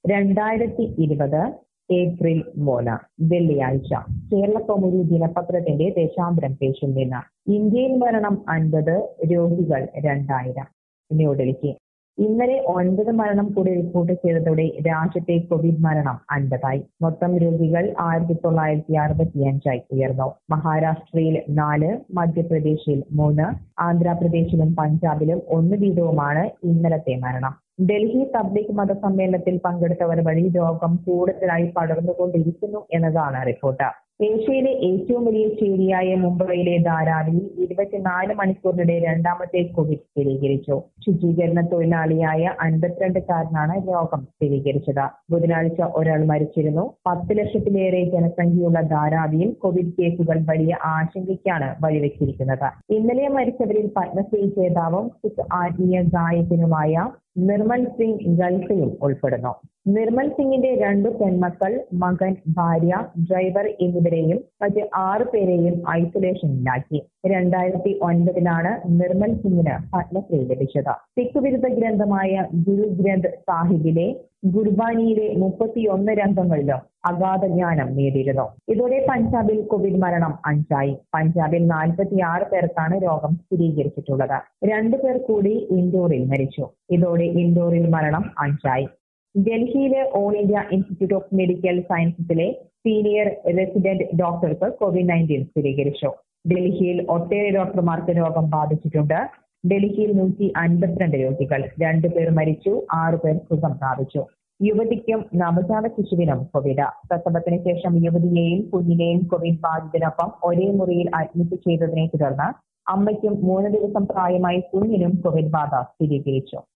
2020 April 3 വെള്ളിയാഴ്ച കേരളകൗമുദി ദിനപത്രത്തിന്റെ ദേശാന്തരം പേജിൽ നിന്ന് ഇന്ത്യയിൽ മരണം 50, രോഗികൾ 2000. ന്യൂഡൽഹി ഇന്നലെ 9 മരണം കൂടി റിപ്പോർട്ട് ചെയ്തതോടെ രാജ്യത്തെ കോവിഡ് മരണം 50ആയി. മൊത്തം രോഗികൾ 1965 ഉയർന്നു. മഹാരാഷ്ട്രയിൽ 4, മധ്യപ്രദേശിൽ 3, ആന്ധ്രാപ്രദേശിലും പഞ്ചാബിലും 1 വീതവുമാണ് ഇന്നലത്തെ മരണം. ഡൽഹി തബ്ലീഗ് മതസമ്മേളനത്തിൽ പങ്കെടുത്തവർ വഴി രോഗം കൂടുതലായി പടർന്നുകൊണ്ടിരിക്കുന്നു എന്നതാണ് റിപ്പോർട്ട്. ഏഷ്യയിലെ ഏറ്റവും വലിയ ചേരിയായ മുംബൈയിലെ ധാരാവിയിൽ 24 മണിക്കൂറിനിടെ രണ്ടാമത്തെ കോവിഡ് സ്ഥിരീകരിച്ചു. ശുചീകരണ തൊഴിലാളിയായ 52-കാരനാണ് രോഗം സ്ഥിരീകരിച്ചത്. ബുധനാഴ്ച ഒരാൾ മരിച്ചിരുന്നു. 10 ലക്ഷത്തിലേറെ ജനസംഖ്യയുള്ള ധാരാവിയിൽ കോവിഡ് കേസുകൾ വലിയ ആശങ്കയ്ക്കാണ് വഴിവെച്ചിരിക്കുന്നത്. ഇന്നലെ മരിച്ചവരിൽ പത്മശ്രീ ജേതാവും സിഖ് ആത്മീയ ഗായകനുമായ നിർമ്മൽ സിംഗ് ഗൾഫയും ഉൾപ്പെടുന്നു. നിർമ്മൽ സിംഗിന്റെ 2 പെൺമക്കൾ, മകൻ, ഭാര്യ, ഡ്രൈവർ എന്നിവരെയും മറ്റ് 6 പേരെയും ഐസൊലേഷനിലാക്കി. 2009 നിർമ്മൽ സിംഗിന് പത്മശ്രീ ലഭിച്ചത്. സിഖ് വിരുദ്ധ ഗ്രന്ഥമായ ഗുരു ഗ്രന്ഥ് സാഹിബിലെ ഗുർബാനിയിലെ 31 രംഗങ്ങളിലും അഗാധ ജ്ഞാനം നേടിയിരുന്നു. ഇതോടെ പഞ്ചാബിൽ കോവിഡ് മരണം 5ആയി. പഞ്ചാബിൽ 46 പേർക്കാണ് രോഗം സ്ഥിരീകരിച്ചിട്ടുള്ളത്. 2 പേർ കൂടി ഇൻഡോറിൽ മരിച്ചു. ഇതോടെ ഇൻഡോറിൽ മരണം 5ആയി. ഡൽഹിയിലെ all India institute of medical സയൻസസിലെ സീനിയർ റെസിഡന്റ് ഡോക്ടർക്ക് COVID-19 സ്ഥിരീകരിച്ചു. ഡൽഹിയിൽ ഒട്ടേറെ ഡോക്ടർമാർക്ക് രോഗം ബാധിച്ചിട്ടുണ്ട്. ഡൽഹിയിൽ 152 രോഗികൾ, 2 പേർ മരിച്ചു, 6 പേർ സുഖം പ്രാപിച്ചു. യുവതിക്കും നവജാത ശിശുവിനും കോവിഡ്. പ്രസവത്തിന് ശേഷം യുവതിയെയും കുഞ്ഞിനെയും കോവിഡ് ബാധിതനൊപ്പം ഒരേ മുറിയിൽ അഡ്മിറ്റ് ചെയ്തതിനെ തുടർന്ന് അമ്മയ്ക്കും 3 ദിവസം പ്രായമായ കുഞ്ഞിനും കോവിഡ് ബാധ സ്ഥിരീകരിച്ചു.